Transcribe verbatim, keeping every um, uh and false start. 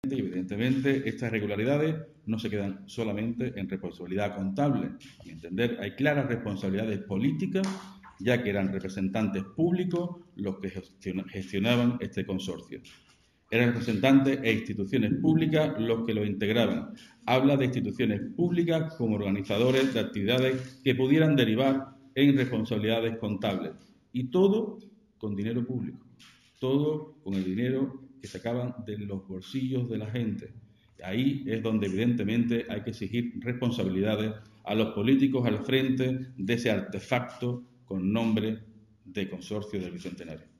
Y evidentemente estas irregularidades no se quedan solamente en responsabilidad contable. A mi entender, hay claras responsabilidades políticas, ya que eran representantes públicos los que gestionaban este consorcio. Eran representantes e instituciones públicas los que lo integraban. Habla de instituciones públicas como organizadores de actividades que pudieran derivar en responsabilidades contables. Y todo con dinero público. Todo con el dinero que sacaban de los bolsillos de la gente. Ahí es donde evidentemente hay que exigir responsabilidades a los políticos al frente de ese artefacto con nombre de Consorcio del Bicentenario.